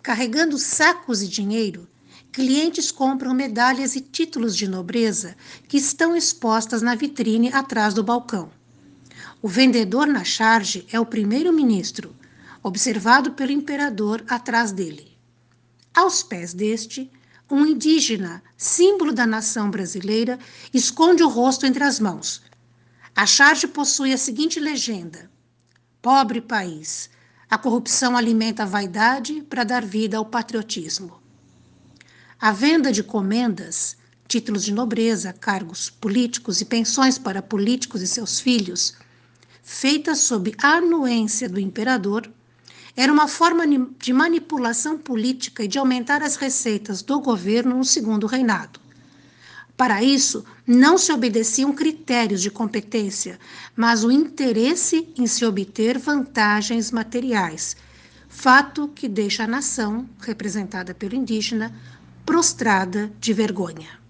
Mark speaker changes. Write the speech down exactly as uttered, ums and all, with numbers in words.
Speaker 1: Carregando sacos de dinheiro, clientes compram medalhas e títulos de nobreza que estão expostas na vitrine atrás do balcão. O vendedor na charge é o primeiro-ministro, observado pelo imperador atrás dele. Aos pés deste, um indígena, símbolo da nação brasileira, esconde o rosto entre as mãos. A charge possui a seguinte legenda: pobre país, a corrupção alimenta a vaidade para dar vida ao patriotismo. A venda de comendas, títulos de nobreza, cargos políticos e pensões para políticos e seus filhos, feita sob a anuência do imperador, era uma forma de manipulação política e de aumentar as receitas do governo no segundo reinado. Para isso, não se obedeciam critérios de competência, mas o interesse em se obter vantagens materiais, fato que deixa a nação, representada pelo indígena, prostrada de vergonha.